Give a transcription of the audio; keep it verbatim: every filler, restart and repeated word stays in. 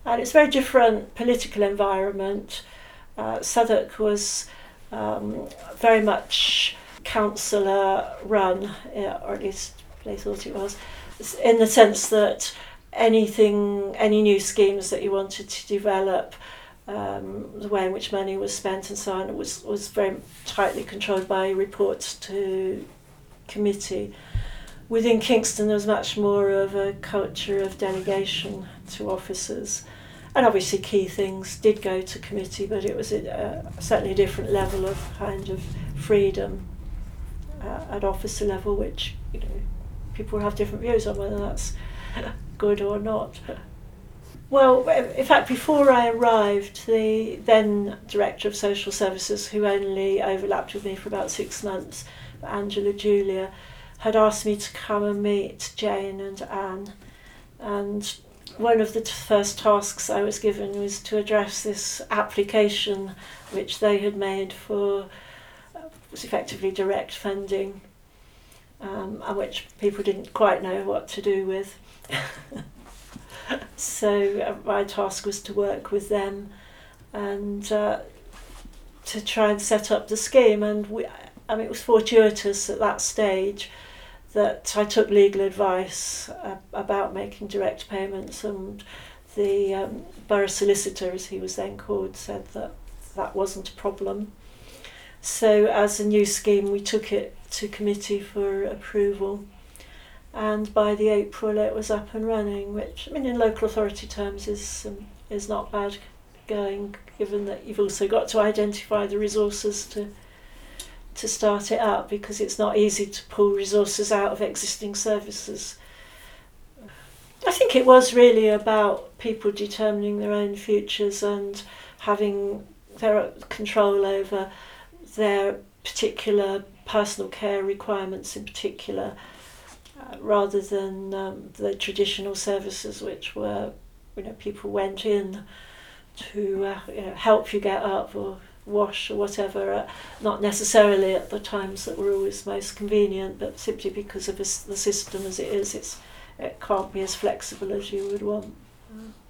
And it's a very different political environment. Uh, Southwark was um, very much councillor run, or at least they thought it was, in the sense that anything, any new schemes that you wanted to develop, um, the way in which money was spent and so on, was, was very tightly controlled by reports to committee. Within Kingston there was much more of a culture of delegation to officers, and obviously key things did go to committee, but it was a, a certainly a different level of kind of freedom uh, at officer level, which, you know, people have different views on whether that's good or not. Well, in fact, before I arrived, the then Director of Social Services, who only overlapped with me for about six months, Angela Julia, had asked me to come and meet Jane and Anne. And one of the t- first tasks I was given was to address this application which they had made for, uh, was effectively direct funding, um, and which people didn't quite know what to do with. So uh, my task was to work with them and uh, to try and set up the scheme. And we, I mean, it was fortuitous at that stage that I took legal advice uh, about making direct payments, and the um, borough solicitor, as he was then called, said that that wasn't a problem. So as a new scheme, we took it to committee for approval. And by the April it was up and running, which, I mean, in local authority terms is um, is not bad going, given that you've also got to identify the resources to to start it up, because it's not easy to pull resources out of existing services. I think it was really about people determining their own futures and having their control over their particular personal care requirements in particular, Uh, rather than um, the traditional services, which were, you know, people went in to uh, you know, help you get up or wash or whatever, uh, not necessarily at the times that were always most convenient, but simply because of the system as it is, it's, it can't be as flexible as you would want.